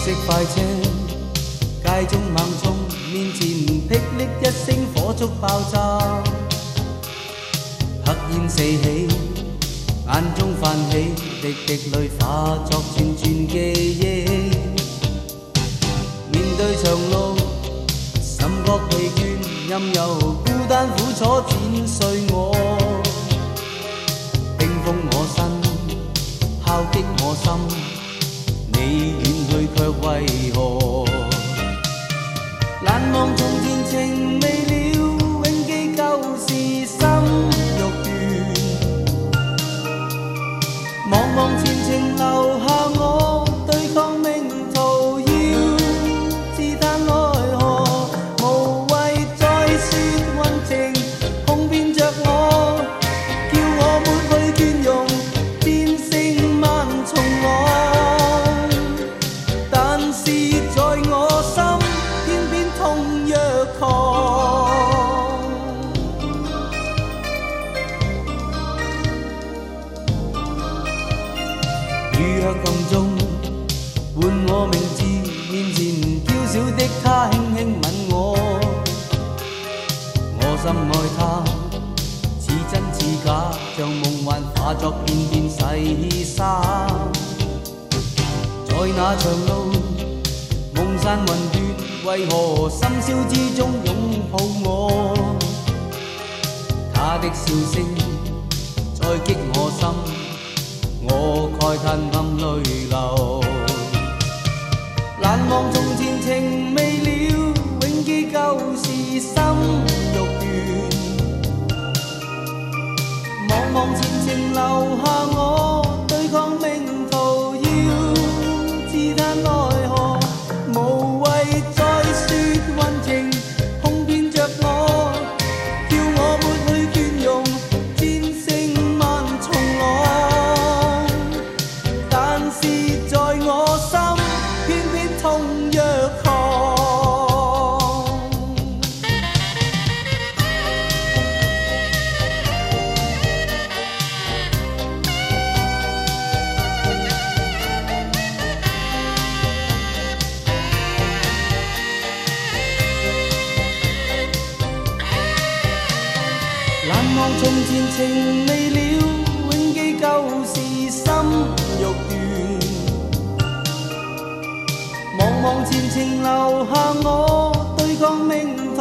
色快車，街中猛衝，面前霹靂一聲火燭爆炸，黑煙四起，眼中泛起滴滴淚化作串串記憶。面對長路，甚覺疲倦，任由孤單苦楚剪碎我，冰封我身，敲擊我心。你遠去卻為何？難忘從前情未了，永記舊時心欲斷。茫茫前程留下我，對抗命途要自嘆奈何。無謂再説運程，哄騙着我，叫我抹去倦容，戰勝萬重浪。雨若暗中喚我名字，面前嬌小的她輕輕吻我，我深愛她，似真似假，像夢幻化作片片細沙。在那長路夢散雲斷，為何深宵之中擁抱我？她的笑聲再擊我心，我慨嘆暗淚流。難忘從前情未了，永記舊時心欲斷。茫茫前程留下我，對抗命途要自嘆奈何。無謂再説運程，哄騙着我，叫我抹去倦容，戰勝萬重浪。在我心，偏偏痛若狂。難忘從前情未了，永記舊時心欲斷。茫茫前程留下我，對抗命